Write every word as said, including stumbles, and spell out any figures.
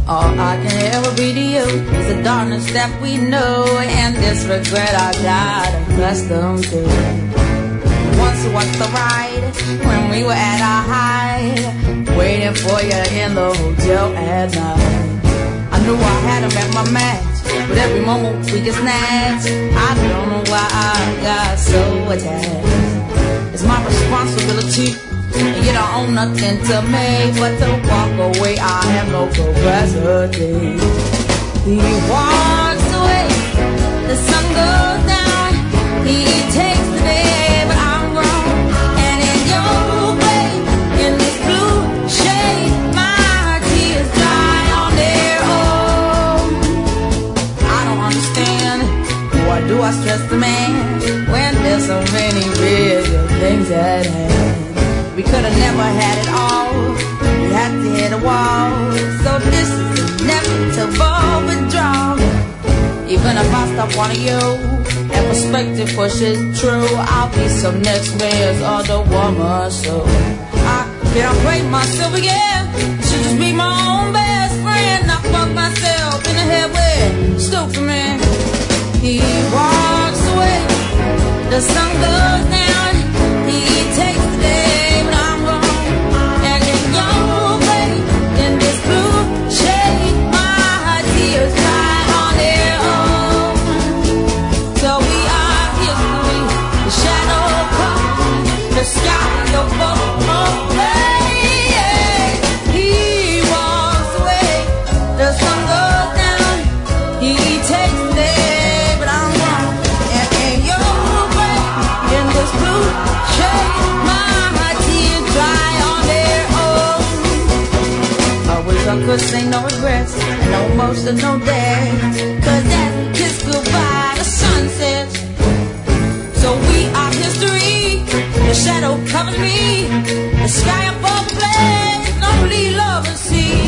All I can ever be to you is the darkness that we know, and this regret I got accustomed to. Once was the ride when we were at our height, waiting for you in the hotel at night. I knew I had him at my match, but every moment we get snatched. I don't know why I got so attached. It's my responsibility, and you don't own nothing to me but to walk away. I have no capacity. He walks away, the sun goes down. He takes the day, but I'm grown. And in your way, in this blue shade, my tears dry on their own. I don't understand, why do I stress the man when there's so many bigger things at hand? We could have never had it all, we had to hit a wall. So this is inevitable withdrawal. Even if I stop wanting you, and perspective pushes true, I'll be some next man's other woman. So I can't break myself again, I should just be my own best friend. I fuck myself in the head with stupid man. He walks away, the sun goes down. He takes the day, the sky of both ways. He walks away, the sun goes down. He takes the day, but I'm wrong. And in your way, in this blue shade, my tears dry on their own. I wish I could say no regrets and no emotional days, 'cause as we kiss goodbye, the sun sets. So we are history. The shadow covers me, the sky above the blaze, lonely love and sea.